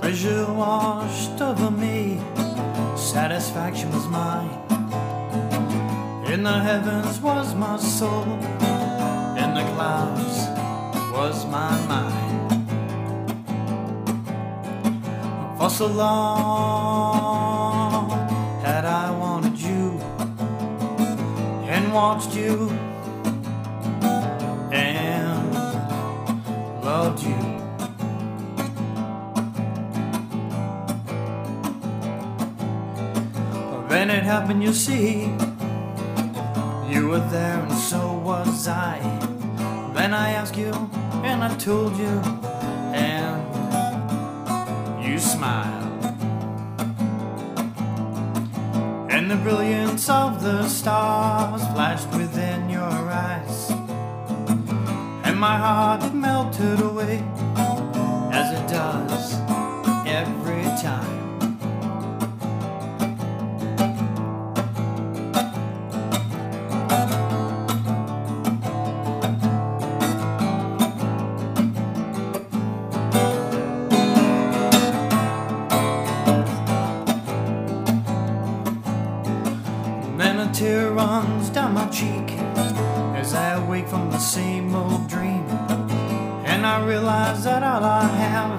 Treasure washed over me, satisfaction was mine. In the heavens was my soul, in the clouds was my mind. For so long had I wanted you and watched you and loved you. Then it happened, you see, you were there and so was I. Then I asked you and I told you and you smiled. And the brilliance of the stars flashed within your eyes, and my heart it melted away as it does every time. Then a tear runs down my cheek as I awake from the same old dream, and I realize that all I have